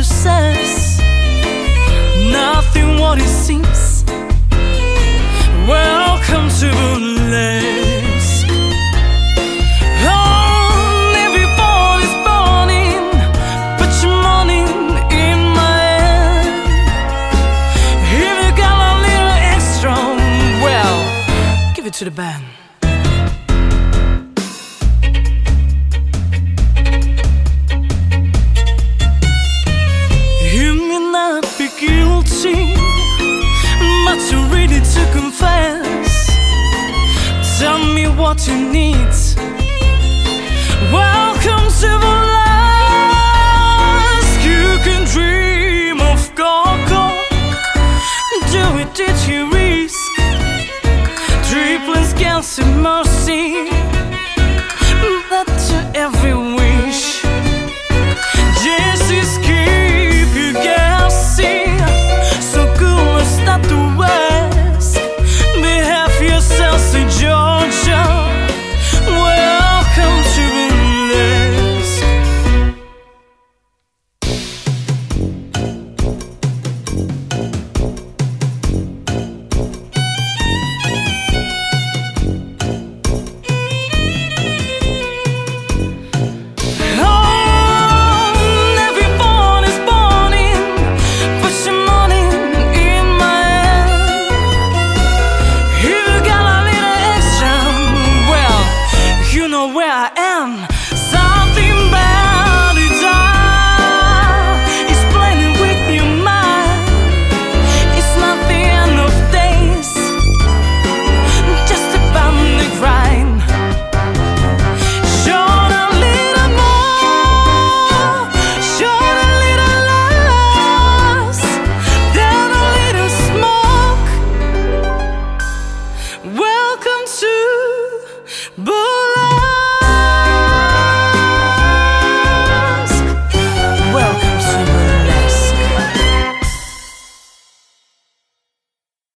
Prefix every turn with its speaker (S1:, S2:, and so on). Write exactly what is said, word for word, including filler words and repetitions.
S1: says nothing what it seems. Welcome to burlesque. Oh, everybody's burning, put your money in my hand. If you got a little extra, well, give it to the band. Guilty, but you're ready to confess. Tell me what you need. Welcome to burlesque. You can dream of Coco. Do it at your risk. Triplets, girls, and mercy.